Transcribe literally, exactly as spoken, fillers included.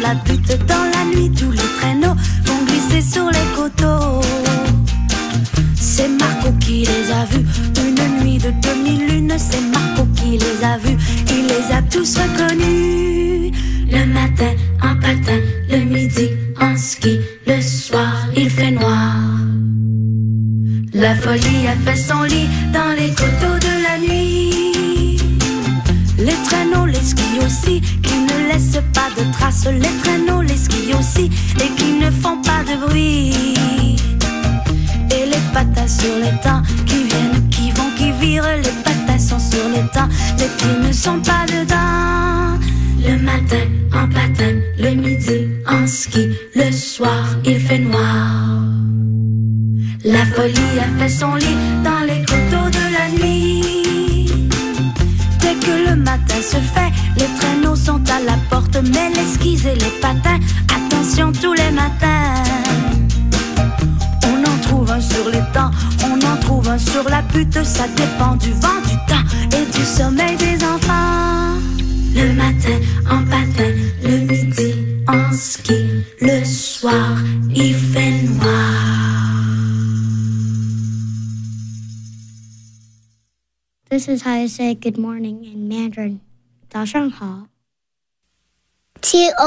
la butte. Dans la nuit, tous les traîneaux vont glisser sur les coteaux. C'est Marco qui les a vus, une nuit de demi-lune. C'est Marco qui les a vus, il les a tous reconnus. Le matin en patin, le midi en ski, le soir il fait noir. La folie a fait son lit dans les coteaux de la nuit. Les traîneaux, les skis aussi, qui ne laissent pas de traces. Les traîneaux, les skis aussi, et qui ne font pas de bruit. Et les patins sur les temps, qui viennent, qui vont, qui virent. Les patins sont sur les temps, les pieds ne sont pas dedans. Le matin en patin, le midi en ski, le soir il fait noir. La folie a fait son lit dans les coteaux de la nuit. Dès que le matin se fait, les traîneaux sont à la porte. Mais les skis et les patins, attention tous les matins. On en trouve un sur les temps, on en trouve un sur la butte. Ça dépend du vent, du temps et du sommeil des enfants. Le matin en patin, le midi en ski, le soir il fait noir. This is how you say good morning in Mandarin. 早上好。